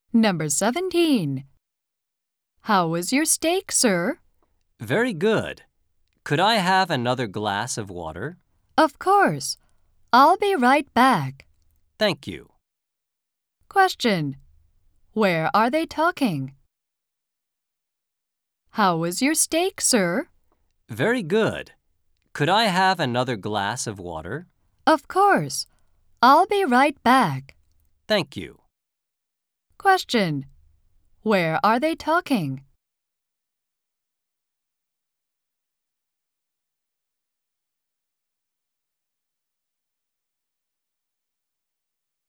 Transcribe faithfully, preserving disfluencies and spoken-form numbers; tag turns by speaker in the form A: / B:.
A: Number seventeen. How was your steak, sir?
B: Very good. Could I have another glass of water?
A: Of course. I'll be right back.
B: Thank you.
A: Question. Where are they talking? How was your steak, sir?
B: Very good. Could I have another glass of water?
A: Of course. I'll be right back.
B: Thank you.
A: Question. Where are they talking?